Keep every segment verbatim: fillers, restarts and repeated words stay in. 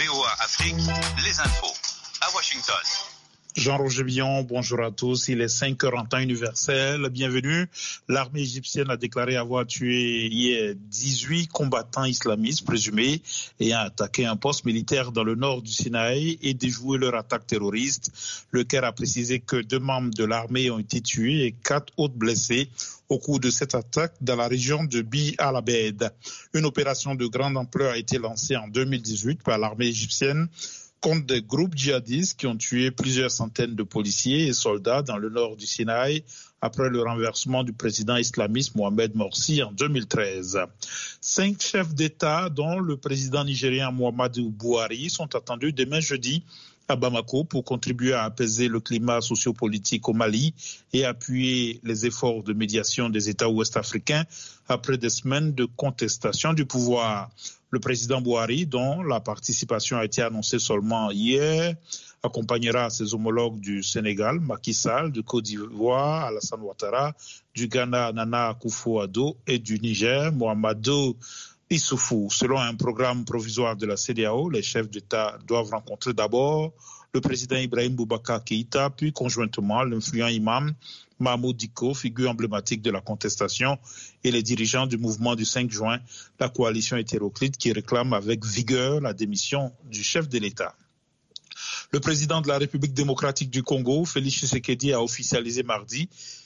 V O A Afrique, les infos à Washington. Jean-Roger Billon, bonjour à tous. Il est cinq heures en temps universel. Bienvenue. L'armée égyptienne a déclaré avoir tué hier dix-huit combattants islamistes présumés ayant attaqué un poste militaire dans le nord du Sinaï et déjoué leur attaque terroriste. Le Caire a précisé que deux membres de l'armée ont été tués et quatre autres blessés au cours de cette attaque dans la région de Bi al-Abed. Une opération de grande ampleur a été lancée en deux mille dix-huit par l'armée égyptienne contre des groupes djihadistes qui ont tué plusieurs centaines de policiers et soldats dans le nord du Sinaï après le renversement du président islamiste Mohamed Morsi en deux mille treize. Cinq chefs d'État, dont le président nigérien Muhammadu Buhari, sont attendus demain jeudi à Bamako pour contribuer à apaiser le climat sociopolitique au Mali et appuyer les efforts de médiation des États ouest-africains après des semaines de contestation du pouvoir. Le président Buhari, dont la participation a été annoncée seulement hier, accompagnera ses homologues du Sénégal, Macky Sall, du Côte d'Ivoire, Alassane Ouattara, du Ghana, Nana Akufo-Addo et du Niger, Mohamedou Issoufou. Selon un programme provisoire de la C E D E A O, les chefs d'État doivent rencontrer d'abord le président Ibrahim Boubacar Keïta, puis conjointement l'influent imam Mahmoud Dicko, figure emblématique de la contestation, et les dirigeants du mouvement du cinq juin, la coalition hétéroclite qui réclame avec vigueur la démission du chef de l'État. Le président de la République démocratique du Congo, Félix Tshisekedi, a officialisé mardi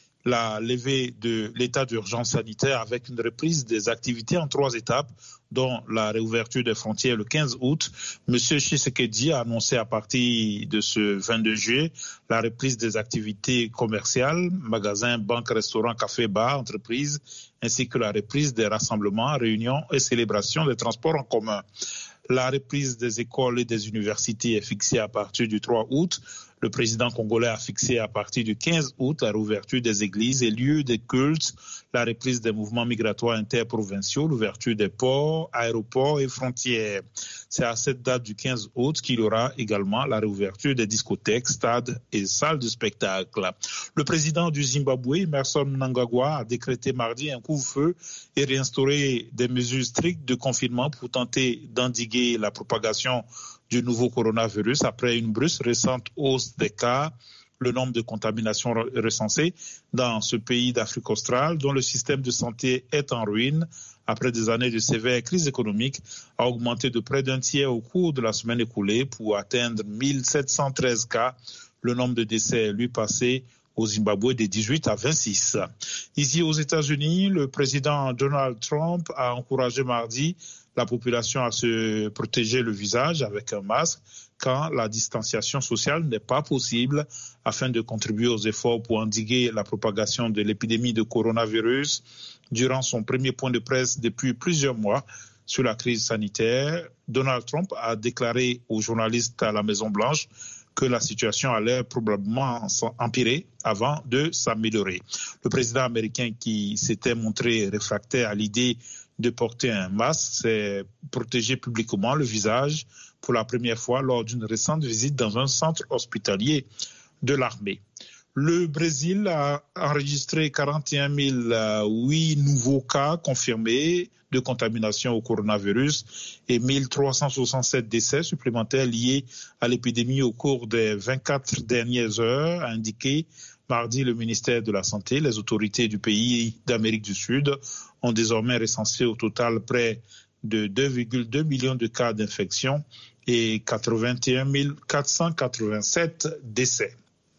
la levée de l'état d'urgence sanitaire avec une reprise des activités en trois étapes, dont la réouverture des frontières le quinze août. Monsieur Tshisekedi a annoncé à partir de ce vingt-deux juillet la reprise des activités commerciales, magasins, banques, restaurants, cafés, bars, entreprises, ainsi que la reprise des rassemblements, réunions et célébrations des transports en commun. La reprise des écoles et des universités est fixée à partir du trois août. Le président congolais a fixé à partir du quinze août la réouverture des églises et lieux des cultes, la reprise des mouvements migratoires interprovinciaux, l'ouverture des ports, aéroports et frontières. C'est à cette date du quinze août qu'il y aura également la réouverture des discothèques, stades et salles de spectacle. Le président du Zimbabwe, Emmerson Mnangagwa, a décrété mardi un couvre-feu et réinstauré des mesures strictes de confinement pour tenter d'endiguer la propagation du nouveau coronavirus après une brusque récente hausse des cas. Le nombre de contaminations recensées dans ce pays d'Afrique australe, dont le système de santé est en ruine après des années de sévère crise économique, a augmenté de près d'un tiers au cours de la semaine écoulée pour atteindre mille sept cent treize cas. Le nombre de décès, lui, passé au Zimbabwe de dix-huit à vingt-six. Ici aux États-Unis, le président Donald Trump a encouragé mardi la population à se protéger le visage avec un masque quand la distanciation sociale n'est pas possible afin de contribuer aux efforts pour endiguer la propagation de l'épidémie de coronavirus. Durant son premier point de presse depuis plusieurs mois sur la crise sanitaire, Donald Trump a déclaré aux journalistes à la Maison-Blanche que la situation allait probablement empirer avant de s'améliorer. Le président américain, qui s'était montré réfractaire à l'idée de porter un masque, s'est protégé publiquement le visage pour la première fois lors d'une récente visite dans un centre hospitalier de l'armée. Le Brésil a enregistré quarante et un mille huit nouveaux cas confirmés de contamination au coronavirus et mille trois cent soixante-sept décès supplémentaires liés à l'épidémie au cours des vingt-quatre dernières heures, a indiqué mardi le ministère de la Santé. Les autorités du pays d'Amérique du Sud ont désormais recensé au total près de deux virgule deux millions de cas d'infection et quatre-vingt-et-un mille quatre cent quatre-vingt-sept décès.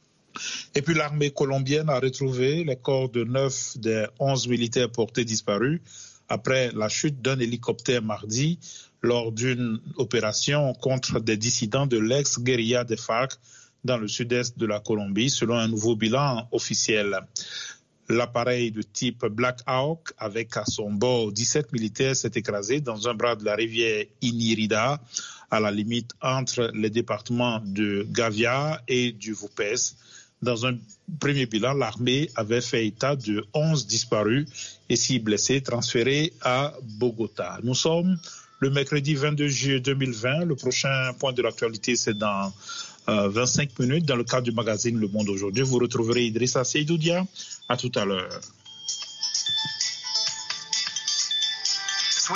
Et puis l'armée colombienne a retrouvé les corps de neuf des onze militaires portés disparus après la chute d'un hélicoptère mardi lors d'une opération contre des dissidents de l'ex-guérilla des FARC dans le sud-est de la Colombie, selon un nouveau bilan officiel. L'appareil de type Black Hawk, avec à son bord dix-sept militaires, s'est écrasé dans un bras de la rivière Inirida, à la limite entre les départements de Gavia et du Vaupés. Dans un premier bilan, l'armée avait fait état de onze disparus et six blessés transférés à Bogota. Nous sommes le mercredi vingt-deux juillet deux mille vingt. Le prochain point de l'actualité, c'est dans euh, vingt-cinq minutes. Dans le cadre du magazine Le Monde aujourd'hui, vous retrouverez Idrissa Seydoudia. À tout à l'heure.